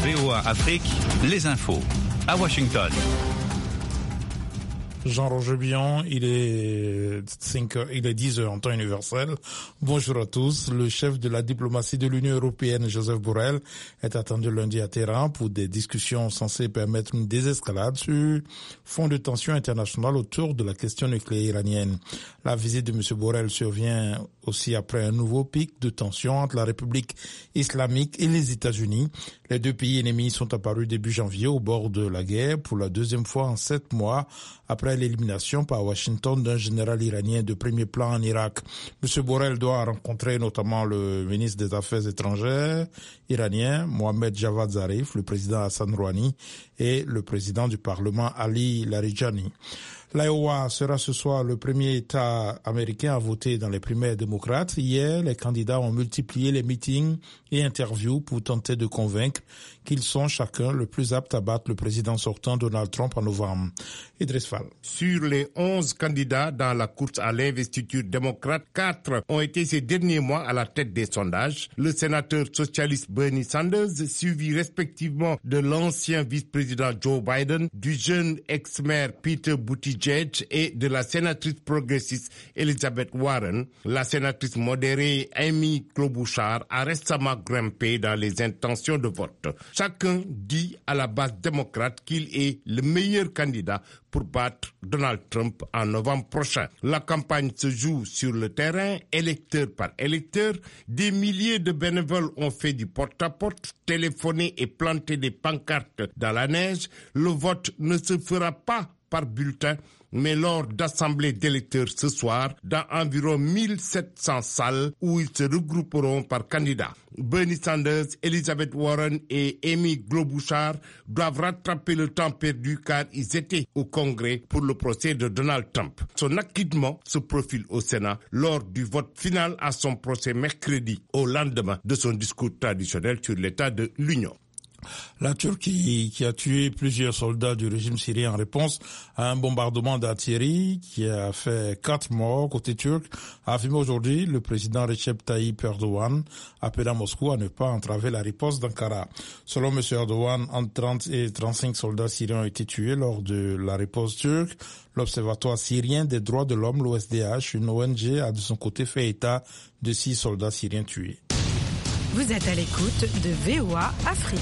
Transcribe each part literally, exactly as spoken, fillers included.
V O A Afrique, les infos. À Washington. Jean-Roger Billon, il est cinq heures, il est dix heures en temps universel. Bonjour à tous. Le chef de la diplomatie de l'Union européenne, Joseph Borrell, est attendu lundi à Téhéran pour des discussions censées permettre une désescalade sur fond de tension internationale autour de la question nucléaire iranienne. La visite de M. Borrell survient aussi après un nouveau pic de tension entre la République islamique et les États-Unis. Les deux pays ennemis sont apparus début janvier au bord de la guerre pour la deuxième fois en sept mois après l'élimination par Washington d'un général iranien de premier plan en Irak. M. Borrell doit rencontrer notamment le ministre des Affaires étrangères iranien, Mohamed Javad Zarif, le président Hassan Rouhani et le président du Parlement Ali Larijani. L'Iowa sera ce soir le premier État américain à voter dans les primaires démocrates. Hier, les candidats ont multiplié les meetings et interviews pour tenter de convaincre qu'ils sont chacun le plus apte à battre le président sortant Donald Trump en novembre. Idriss Fall. Sur les onze candidats dans la course à l'investiture démocrate, quatre ont été ces derniers mois à la tête des sondages. Le sénateur socialiste Bernie Sanders, suivi respectivement de l'ancien vice-président Joe Biden, du jeune ex-maire Peter Buttigieg et de la sénatrice progressiste Elizabeth Warren. La sénatrice modérée Amy Klobuchar a récemment grimpé dans les intentions de vote. Chacun dit à la base démocrate qu'il est le meilleur candidat pour battre Donald Trump en novembre prochain. La campagne se joue sur le terrain, électeur par électeur. Des milliers de bénévoles ont fait du porte-à-porte, téléphoné et planté des pancartes dans la neige. Le vote ne se fera pas par bulletin, mais lors d'assemblées d'électeurs ce soir, dans environ mille sept cents salles où ils se regrouperont par candidats. Bernie Sanders, Elizabeth Warren et Amy Klobuchar doivent rattraper le temps perdu car ils étaient au Congrès pour le procès de Donald Trump. Son acquittement se profile au Sénat lors du vote final à son procès mercredi, au lendemain de son discours traditionnel sur l'état de l'Union. La Turquie, qui a tué plusieurs soldats du régime syrien en réponse à un bombardement d'artillerie qui a fait quatre morts côté turc, a affirmé aujourd'hui le président Recep Tayyip Erdogan, appelant Moscou à ne pas entraver la riposte d'Ankara. Selon M. Erdogan, entre trente et trente-cinq soldats syriens ont été tués lors de la riposte turque. L'Observatoire syrien des droits de l'homme, l'O S D H, une O N G, a de son côté fait état de six soldats syriens tués. Vous êtes à l'écoute de V O A Afrique.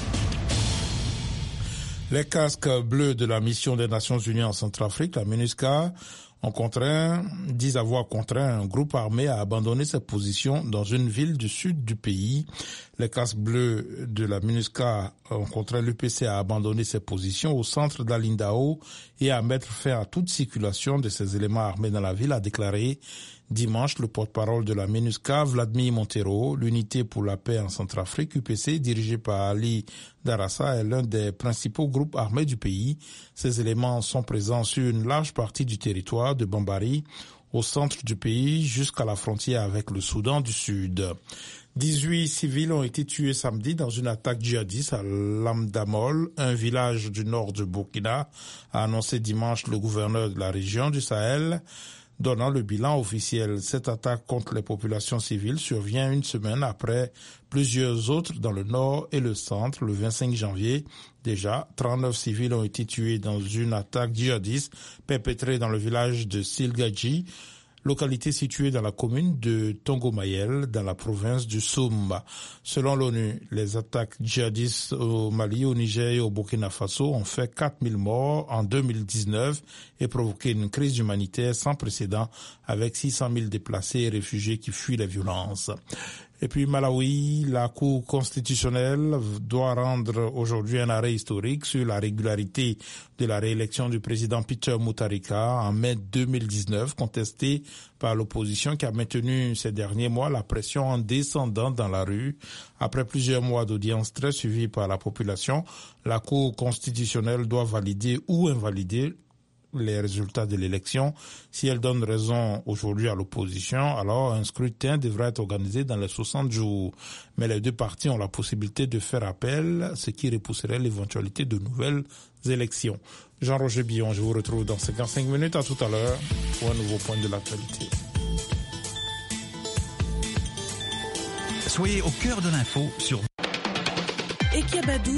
Les casques bleus de la mission des Nations Unies en Centrafrique, la MINUSCA, ont contraint, disent avoir contraint un groupe armé à abandonner ses positions dans une ville du sud du pays. Les casques bleus de la MINUSCA ont contraint l'U P C à abandonner ses positions au centre d'Alindao et à mettre fin à toute circulation de ces éléments armés dans la ville, a déclaré dimanche le porte-parole de la MINUSCA, Vladimir Montero. L'unité pour la paix en Centrafrique, U P C, dirigée par Ali Darassa, est l'un des principaux groupes armés du pays. Ces éléments sont présents sur une large partie du territoire de Bambari, au centre du pays, jusqu'à la frontière avec le Soudan du Sud. dix-huit civils ont été tués samedi dans une attaque djihadiste à Lamdamol, un village du nord de Burkina, a annoncé dimanche le gouverneur de la région du Sahel, donnant le bilan officiel. Cette attaque contre les populations civiles survient une semaine après plusieurs autres dans le nord et le centre. Le vingt-cinq janvier, déjà, trente-neuf civils ont été tués dans une attaque djihadiste perpétrée dans le village de Silgadji, localité située dans la commune de Tongomayel, dans la province du Soum. Selon l'ONU, les attaques djihadistes au Mali, au Niger et au Burkina Faso ont fait quatre mille morts en deux mille dix-neuf et provoqué une crise humanitaire sans précédent avec six cent mille déplacés et réfugiés qui fuient les violences. Et puis Malawi, la Cour constitutionnelle doit rendre aujourd'hui un arrêt historique sur la régularité de la réélection du président Peter Mutharika en mai deux mille dix-neuf, contestée par l'opposition qui a maintenu ces derniers mois la pression en descendant dans la rue. Après plusieurs mois d'audience très suivies par la population, la Cour constitutionnelle doit valider ou invalider les résultats de l'élection. Si elle donne raison aujourd'hui à l'opposition, alors un scrutin devra être organisé dans les soixante jours. Mais les deux partis ont la possibilité de faire appel, ce qui repousserait l'éventualité de nouvelles élections. Jean-Roger Billon, je vous retrouve dans cinquante-cinq minutes. À tout à l'heure pour un nouveau point de l'actualité. Soyez au cœur de l'info sur Ekiabadou